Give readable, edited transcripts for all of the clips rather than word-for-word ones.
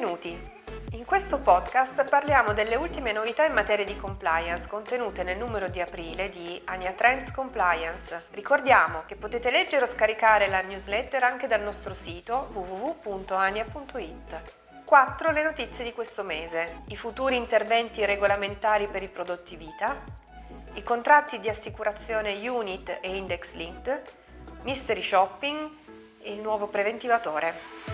Benvenuti! In questo podcast parliamo delle ultime novità in materia di compliance contenute nel numero di aprile di Ania Trends Compliance. Ricordiamo che potete leggere o scaricare la newsletter anche dal nostro sito www.ania.it. 4 le notizie di questo mese: i futuri interventi regolamentari per i prodotti vita, i contratti di assicurazione unit e index linked, mystery shopping e il nuovo preventivatore.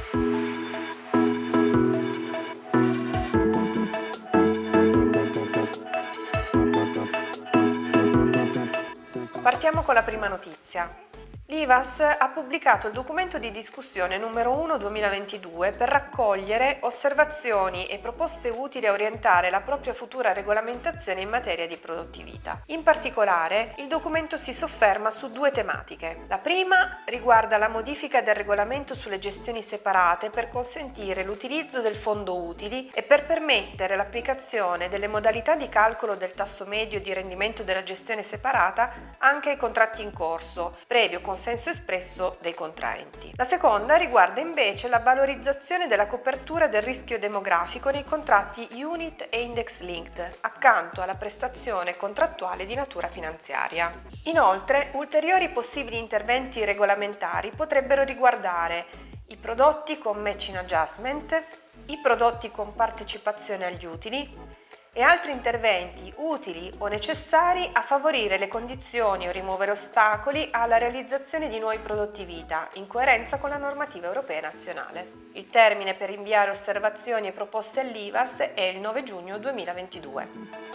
Partiamo con la prima notizia. L'IVASS ha pubblicato il documento di discussione numero 1 2022 per raccogliere osservazioni e proposte utili a orientare la propria futura regolamentazione in materia di prodotti vita. In particolare, il documento si sofferma su 2 tematiche. La prima riguarda la modifica del regolamento sulle gestioni separate per consentire l'utilizzo del fondo utili e per permettere l'applicazione delle modalità di calcolo del tasso medio di rendimento della gestione separata anche ai contratti in corso, previo consenso espresso dei contraenti. La seconda riguarda invece la valorizzazione della copertura del rischio demografico nei contratti unit e index linked, accanto alla prestazione contrattuale di natura finanziaria. Inoltre, ulteriori possibili interventi regolamentari potrebbero riguardare i prodotti con matching adjustment, i prodotti con partecipazione agli utili e altri interventi utili o necessari a favorire le condizioni o rimuovere ostacoli alla realizzazione di nuovi prodotti vita, in coerenza con la normativa europea e nazionale. Il termine per inviare osservazioni e proposte all'IVASS è il 9 giugno 2022.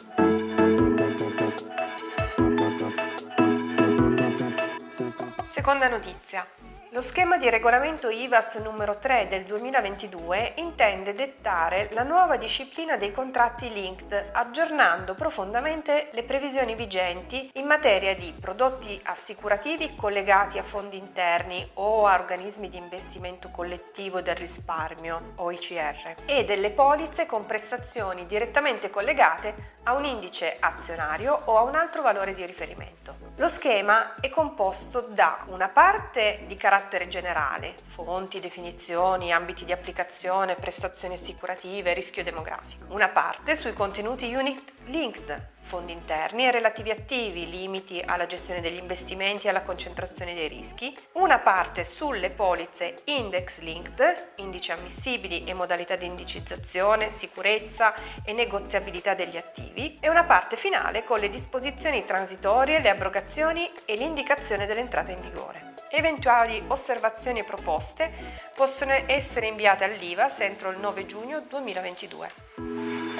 Seconda notizia. Lo schema di regolamento IVASS numero 3 del 2022 intende dettare la nuova disciplina dei contratti linked, aggiornando profondamente le previsioni vigenti in materia di prodotti assicurativi collegati a fondi interni o a organismi di investimento collettivo del risparmio (OICR) e delle polizze con prestazioni direttamente collegate a un indice azionario o a un altro valore di riferimento. Lo schema è composto da una parte di carattere generale, fonti, definizioni, ambiti di applicazione, prestazioni assicurative, rischio demografico. Una parte sui contenuti unit linked, fondi interni e relativi attivi, limiti alla gestione degli investimenti e alla concentrazione dei rischi. Una parte sulle polizze index linked, indici ammissibili e modalità di indicizzazione, sicurezza e negoziabilità degli attivi. E una parte finale con le disposizioni transitorie, le abrogazioni e l'indicazione dell'entrata in vigore. Eventuali osservazioni e proposte possono essere inviate all'IVASS entro il 9 giugno 2022.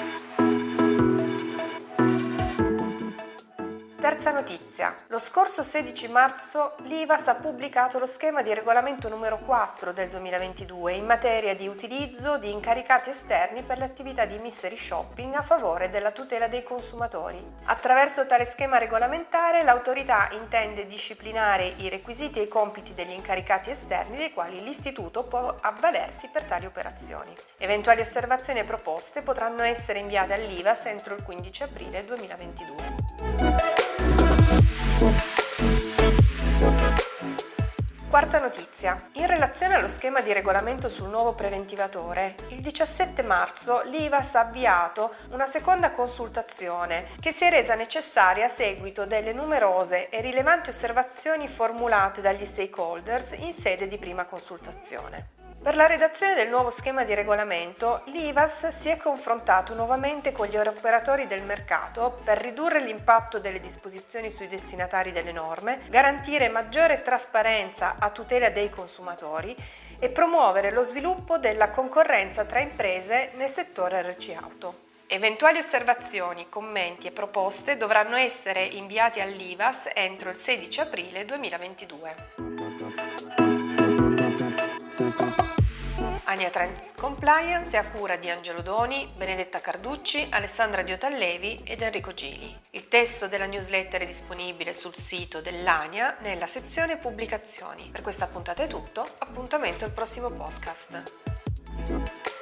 Terza notizia. Lo scorso 16 marzo l'IVASS ha pubblicato lo schema di regolamento numero 4 del 2022 in materia di utilizzo di incaricati esterni per le attività di mystery shopping a favore della tutela dei consumatori. Attraverso tale schema regolamentare l'autorità intende disciplinare i requisiti e i compiti degli incaricati esterni dei quali l'istituto può avvalersi per tali operazioni. Eventuali osservazioni e proposte potranno essere inviate all'IVASS entro il 15 aprile 2022. Quarta notizia. In relazione allo schema di regolamento sul nuovo preventivatore, il 17 marzo l'IVASS ha avviato una seconda consultazione che si è resa necessaria a seguito delle numerose e rilevanti osservazioni formulate dagli stakeholders in sede di prima consultazione. Per la redazione del nuovo schema di regolamento, l'IVASS si è confrontato nuovamente con gli operatori del mercato per ridurre l'impatto delle disposizioni sui destinatari delle norme, garantire maggiore trasparenza a tutela dei consumatori e promuovere lo sviluppo della concorrenza tra imprese nel settore RC Auto. Eventuali osservazioni, commenti e proposte dovranno essere inviati all'IVASS entro il 16 aprile 2022. Ania Trends Compliance è a cura di Angelo Doni, Benedetta Carducci, Alessandra Diotallevi ed Enrico Gili. Il testo della newsletter è disponibile sul sito dell'Ania nella sezione Pubblicazioni. Per questa puntata è tutto, appuntamento al prossimo podcast.